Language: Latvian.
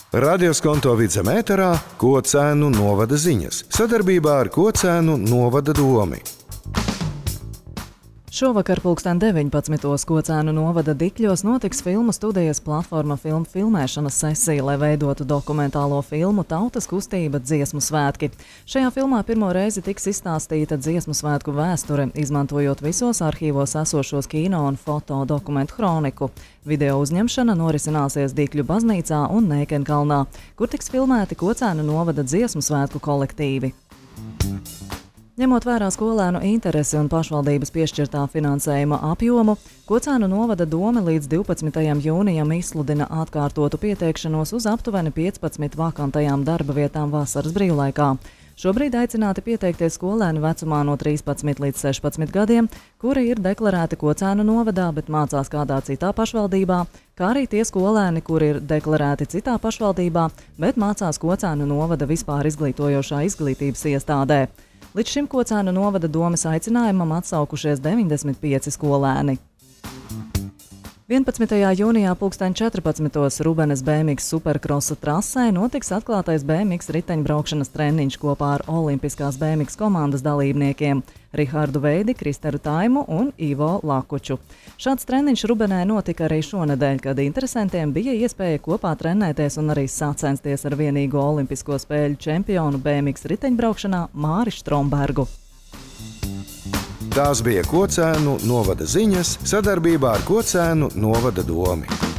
Radioskonto Vidzeme ēterā Kocēnu novada ziņas sadarbībā ar Kocēnu novada domi. Šovakar 19. Kocēnu novada Dikļos notiks filmu studijas platforma filmu filmēšanas sesija, lai veidotu dokumentālo filmu Tautas kustība dziesmu svētki. Šajā filmā pirmo reizi tiks izstāstīta dziesmu svētku vēsture, izmantojot visos arhīvos esošos kino un foto dokumentu hroniku. Video uzņemšana norisināsies Dikļu baznīcā un Nēkenkalnā, kur tiks filmēti Kocēnu novada dziesmu svētku kolektīvi. Ņemot vērā skolēnu interesi un pašvaldības piešķirtā finansējuma apjomu, Kocēnu novada dome līdz 12. jūnijam izsludina atkārtotu pieteikšanos uz aptuveni 15 vakantajām darba vietām vasaras brīvlaikā. Šobrīd aicināti pieteikties skolēni vecumā no 13 līdz 16 gadiem, kuri ir deklarēti Kocēnu novadā, bet mācās kādā citā pašvaldībā, kā arī tie skolēni, kuri ir deklarēti citā pašvaldībā, bet mācās Kocēnu novada vispār izglītojošā izglītības iestādē. Līdz šim Kocēnu novada domes aicinājumam atsaukušies 95 skolēni. 11. jūnijā 14. Rubenes BMX superkrosa trasē notiks atklātais BMX riteņbraukšanas treniņš kopā ar Olimpiskās BMX komandas dalībniekiem Rihardu Veidi, Kristeru Taimu un Ivo Lakuču. Šāds treniņš Rubenē notika arī šonedēļ, kad interesantiem bija iespēja kopā trenēties un arī sacensties ar vienīgo olimpisko spēļu čempionu BMX riteņbraukšanā Māri Strombergu. Tās bija Kocēnu novada ziņas sadarbībā ar Kocēnu novada domi.